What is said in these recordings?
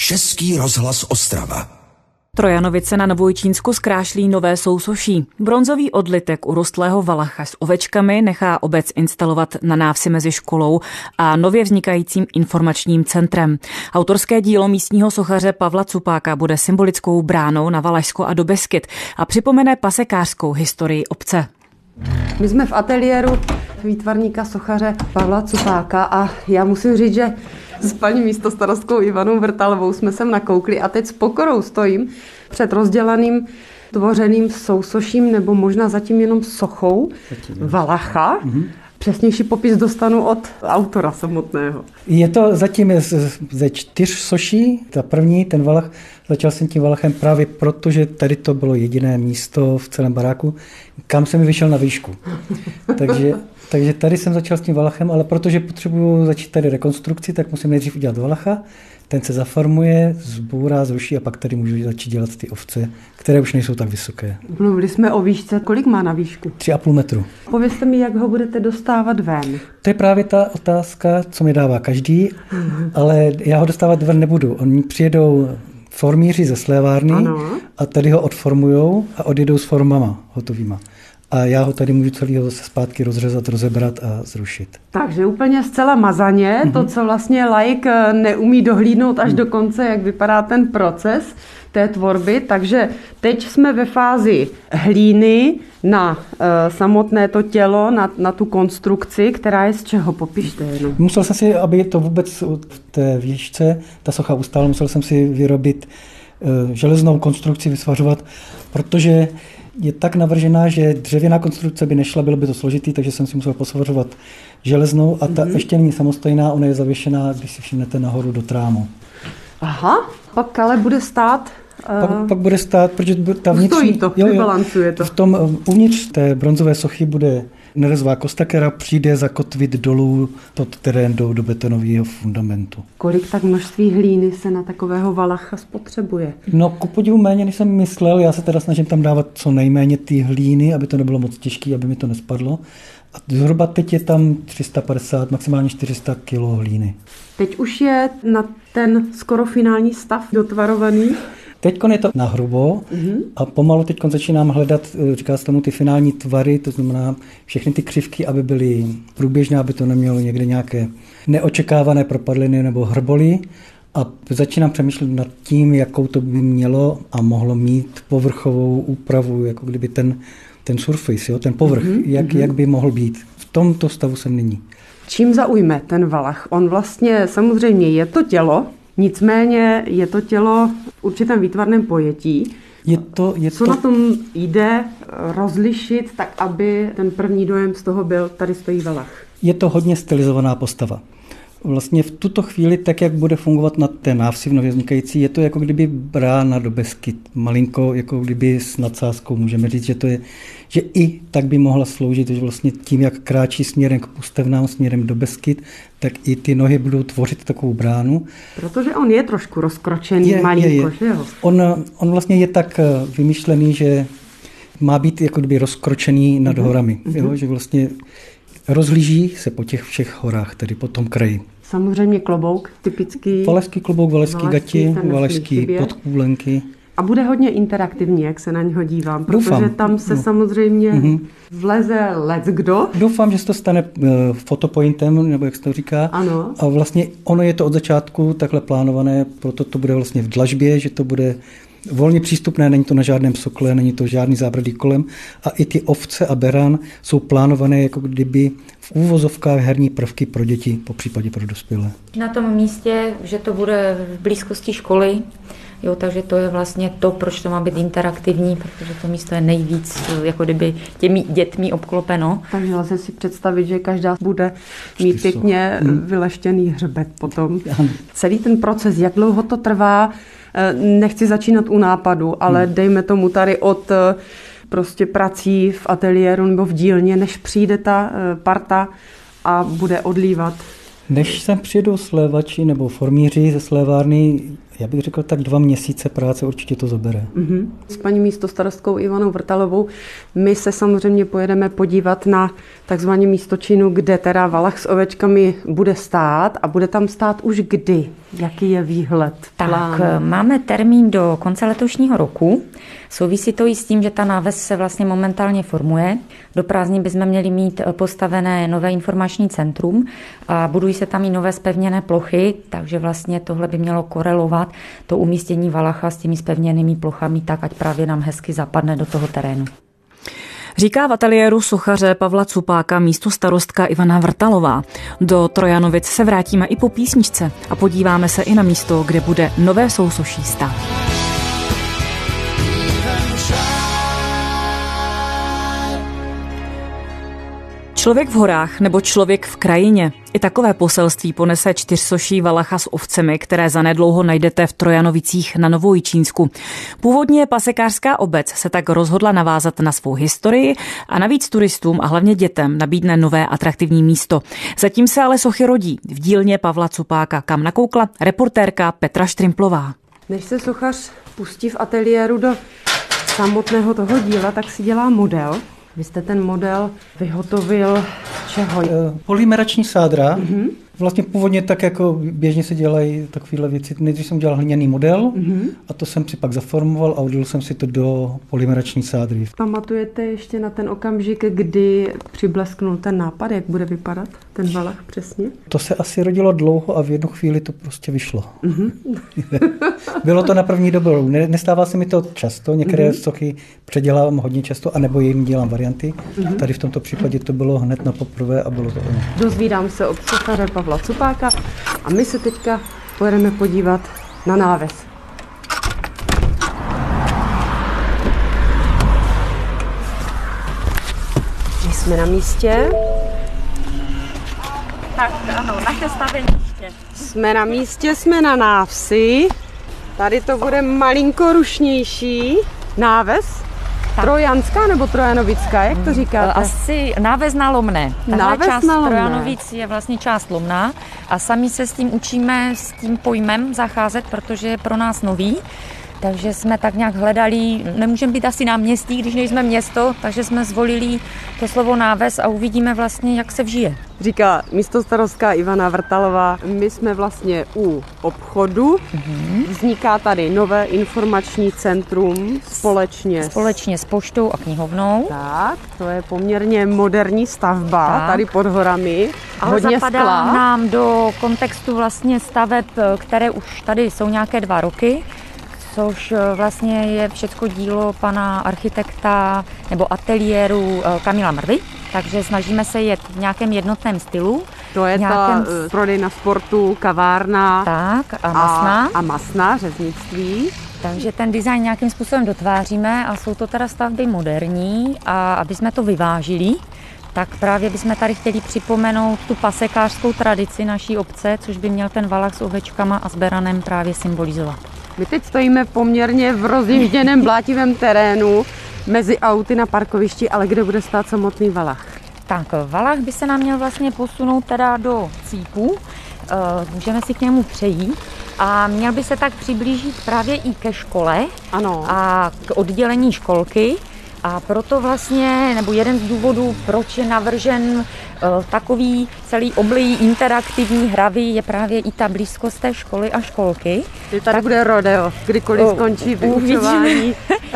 Český rozhlas Ostrava. Trojanovice na Novojčínsku zkrášlí nové sousoší. Bronzový odlitek urostlého valacha s ovečkami nechá obec instalovat na návsi mezi školou a nově vznikajícím informačním centrem. Autorské dílo místního sochaře Pavla Cupáka bude symbolickou bránou na Valašsko a do Beskyd a připomene pasekářskou historii obce. My jsme v ateliéru výtvarníka sochaře Pavla Cupáka a já musím říct, že s paní místostarostkou Ivanou Vrtalovou jsme sem nakoukli a teď s pokorou stojím před rozdělaným tvořeným sousoším nebo možná zatím jenom sochou valacha. Přesnější popis dostanu od autora samotného. Je to zatím ze 4 soší. Ta první, ten valach, začal jsem tím valachem právě proto, že tady to bylo jediné místo v celém baráku, kam jsem vyšel na výšku. Takže tady jsem začal s tím valachem, ale protože potřebuju začít tady rekonstrukci, tak musím nejdřív udělat valacha, ten se zafarmuje, zbourá, zruší a pak tady můžu začít dělat ty ovce, které už nejsou tak vysoké. Mluvili jsme o výšce, kolik má na výšku? 3,5 metru. Povězte mi, jak ho budete dostávat ven. To je právě ta otázka, co mi dává každý, ale já ho dostávat ven nebudu. Oni přijedou formíři ze slévárny a tady ho odformujou a odjedou s formama hotovýma. A já ho tady můžu celého zase zpátky rozřezat, rozebrat a zrušit. Takže úplně zcela mazaně, to, co vlastně laik neumí dohlídnout až do konce, jak vypadá ten proces té tvorby. Takže teď jsme ve fázi hlíny na samotné to tělo, na tu konstrukci, která je z čeho? Popište jenom. Musel jsem si, aby to vůbec v té výšce ta socha ustála, musel jsem si vyrobit železnou konstrukci, vysvařovat, protože je tak navržená, že dřevěná konstrukce by nešla, bylo by to složitý, takže jsem si musel posvařovat železnou a ta ještě není samostojná, ona je zavěšená, když si všimnete, nahoru do trámu. Aha, pak ale bude stát... Pak bude stát, protože ta vnitřní... Stojí to, vybalancuje to. V tom uvnitř té bronzové sochy bude nerezová kosta, která přijde zakotvit dolů pod terén do betonového fundamentu. Kolik tak množství hlíny se na takového valacha spotřebuje? No, ku podivu méně, než jsem myslel. Já se teda snažím tam dávat co nejméně ty hlíny, aby to nebylo moc těžké, aby mi to nespadlo. A zhruba teď je tam 350, maximálně 400 kilo hlíny. Teď už je na ten skoro finální stav dotvarovaný. Teď je to nahrubo a pomalu teď začínám hledat, říká se tomu, ty finální tvary, to znamená všechny ty křivky, aby byly průběžné, aby to nemělo někde nějaké neočekávané propadliny nebo hrboly. A začínám přemýšlet nad tím, jakou to by mělo a mohlo mít povrchovou úpravu, jako kdyby ten surface, jo, ten povrch, jak by mohl být. V tomto stavu jsem nyní. Čím zaujme ten valach? On vlastně samozřejmě je to tělo, nicméně je to tělo v určitém výtvarném pojetí. Co na tom jde rozlišit, tak aby ten první dojem z toho byl, tady stojí valach? Je to hodně stylizovaná postava. Vlastně v tuto chvíli, tak jak bude fungovat na té návsi v nově vznikající, je to jako kdyby brána do Beskyd. Malinko, jako kdyby s nadsázkou můžeme říct, že i tak by mohla sloužit, že vlastně tím, jak kráčí směrem k pustevnám, směrem do Beskyd, tak i ty nohy budou tvořit takovou bránu. Protože on je trošku rozkročený, malinko, že jo? On vlastně je tak vymyšlený, že má být jako kdyby rozkročený nad horami, jo? Že vlastně rozhlíží se po těch všech horách, tedy po tom kraji. Samozřejmě klobouk, typický. Valašský klobouk, valašský gati, valašský podkůlenky. A bude hodně interaktivní, jak se na něho dívám, protože tam se samozřejmě vleze leckdo. Doufám, že se to stane fotopointem, nebo jak se to říká. Ano. A vlastně ono je to od začátku takhle plánované, proto to bude vlastně v dlažbě, že to bude volně přístupné, není to na žádném sokle, není to žádný zábradlí kolem a i ty ovce a beran jsou plánované jako kdyby v úvozovkách herní prvky pro děti, popřípadě pro dospělé. Na tom místě, že to bude v blízkosti školy, jo, takže to je vlastně to, proč to má být interaktivní, protože to místo je nejvíc jako kdyby těmi dětmi obklopeno. Takže lze si představit, že každá bude mít pěkně vyleštěný hřbet potom. Celý ten proces, jak dlouho to trvá, nechci začínat u nápadu, ale dejme tomu tady od prostě prací v ateliéru nebo v dílně, než přijde ta parta a bude odlívat. Než sem přijedou slévači nebo formíři ze slévárny, Já bych řekl tak 2 měsíce práce určitě to zabere. S paní místostarostkou Ivanou Vrtalovou my se samozřejmě pojedeme podívat na takzvaný místočinu, kde teda valach s ovečkami bude stát a bude tam stát už kdy? Jaký je výhled? Tak máme termín do konce letošního roku. Souvisí to i s tím, že ta náves se vlastně momentálně formuje. Do prázdnin bychom měli mít postavené nové informační centrum a budují se tam i nové zpevněné plochy, takže vlastně tohle by mělo korelovat to umístění valacha s těmi zpevněnými plochami tak, ať právě nám hezky zapadne do toho terénu. Říká v ateliéru sochaře Pavla Cupáka místostarostka Ivana Vrtalová. Do Trojanovic se vrátíme i po písničce a podíváme se i na místo, kde bude nové sousoší stát. Člověk v horách nebo člověk v krajině. I takové poselství ponese 4soší valacha s ovcemi, které zanedlouho najdete v Trojanovicích na Novojičínsku. Původně pasekářská obec se tak rozhodla navázat na svou historii a navíc turistům a hlavně dětem nabídne nové atraktivní místo. Zatím se ale sochy rodí v dílně Pavla Cupáka, kam nakoukla reportérka Petra Štrimplová. Než se sochař pustí v ateliéru do samotného toho díla, tak si dělá model. Vy jste ten model vyhotovil čeho? Polymerační sádra. Vlastně původně tak, jako běžně se dělají takovéhle věci. Nejdřív jsem dělal hliněný model a to jsem si pak zaformoval a udělal jsem si to do polymerační sádry. Pamatujete ještě na ten okamžik, kdy přiblesknul ten nápad, jak bude vypadat ten valach přesně? To se asi rodilo dlouho a v jednu chvíli to prostě vyšlo. Bylo to na první dobrou. Nestává se mi to často, některé sochy předělávám hodně často, anebo jim dělám varianty. Tady v tomto případě to bylo hned na poprvé a bylo to ono. Dozvídám se od sochaře Pavla Cupáka a my se teďka pojedeme podívat na náves. My jsme na místě. Tak ano, naše staveniště. Jsme na místě, jsme na návsi. Tady to bude malinko rušnější. Náves? Trojanská nebo Trojanovická, jak to říkáte? Asi náves na Lomné. Náves část na Lomné. Trojanovic je vlastně část Lomná a sami se s tím učíme, s tím pojmem zacházet, protože je pro nás nový. Takže jsme tak nějak hledali, nemůžeme být asi na městí, když nejsme město, takže jsme zvolili to slovo náves a uvidíme vlastně, jak se vžije. Říká místostarostka Ivana Vrtalová. My jsme vlastně u obchodu. Vzniká tady nové informační centrum společně s poštou a knihovnou. Tak, to je poměrně moderní stavba, tak. Tady pod horami. Ale hodně zapadá skla. nám do kontextu vlastně staveb, které už tady jsou nějaké 2 roky, což vlastně je všechno dílo pana architekta nebo ateliéru Kamila Mrvy, takže snažíme se jet v nějakém jednotném stylu. To je ta prodejna sportu, kavárna tak, a masná. A masná, řeznictví. Takže ten design nějakým způsobem dotváříme a jsou to teda stavby moderní a aby jsme to vyvážili, tak právě bychom tady chtěli připomenout tu pasekářskou tradici naší obce, což by měl ten valach s ovečkama a s beranem právě symbolizovat. My teď stojíme poměrně v rozjížděném blátivém terénu mezi auty na parkovišti, ale kde bude stát samotný valach? Tak, valach by se nám měl vlastně posunout teda do cípu, můžeme si k němu přejít a měl by se tak přiblížit právě i ke škole a k oddělení školky. A proto vlastně, nebo jeden z důvodů, proč je navržen takový celý oblý interaktivní hravý, je právě i ta blízkost té školy a školky. Tady bude rodeo, kdykoliv skončí vyučování.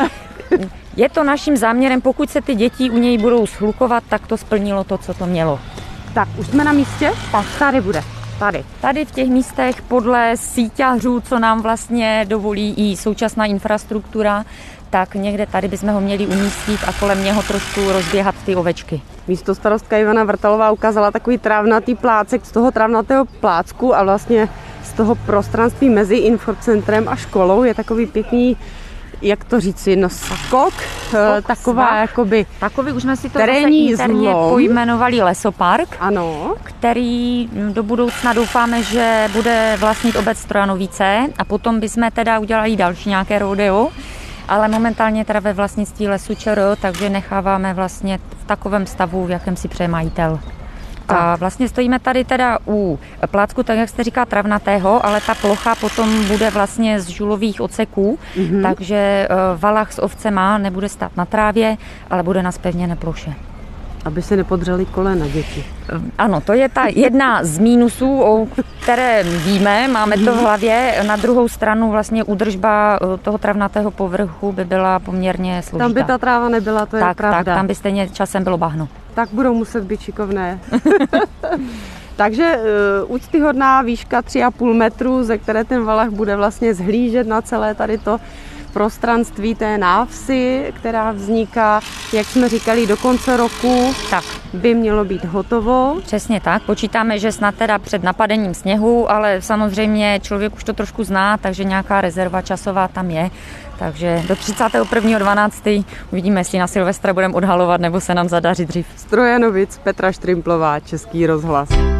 Je to naším záměrem, pokud se ty děti u něj budou shlukovat, tak to splnilo to, co to mělo. Tak, už jsme na místě? Tak, tady bude. Tady v těch místech podle síťařů, co nám vlastně dovolí i současná infrastruktura, tak někde tady bychom ho měli umístit a kolem něho trošku rozběhat ty ovečky. Místostarostka Ivana Vrtalová ukázala takový trávnatý plácek z toho trávnatého plácku a vlastně z toho prostranství mezi infocentrem a školou je takový pěkný, jak to říci, skok, taková jakoby takový, už jsme si to terénní zase interně pojmenovali lesopark, ano, který do budoucna doufáme, že bude vlastnit obec Trojanovice a potom bychom teda udělali další nějaké rodeo, ale momentálně teda ve vlastnictví Lesu ČR, takže necháváme vlastně v takovém stavu, v jakém si přeje majitel. A vlastně stojíme tady teda u plácku, tak jak jste říká, travnatého, ale ta plocha potom bude vlastně z žulových odseků, takže valach s ovcema nebude stát na trávě, ale bude na zpevněné ploše. Aby se nepodřeli kolena děti. Ano, to je ta jedna z mínusů, o které víme, máme to v hlavě. Na druhou stranu vlastně údržba toho travnatého povrchu by byla poměrně složitá. Tam by ta tráva nebyla, to je pravda. Tak, tam by stejně časem bylo bahno. Tak budou muset být šikovné. Takže úctyhodná výška 3,5 metru, ze které ten valach bude vlastně zhlížet na celé tady to prostranství té návsi, která vzniká, jak jsme říkali, do konce roku, tak by mělo být hotovo. Přesně tak, počítáme, že snad teda před napadením sněhu, ale samozřejmě člověk už to trošku zná, takže nějaká rezerva časová tam je. Takže do 31.12. uvidíme, jestli na Silvestra budeme odhalovat, nebo se nám zadaří dřív. Z Trojanovic Petra Štrimplová, Český rozhlas.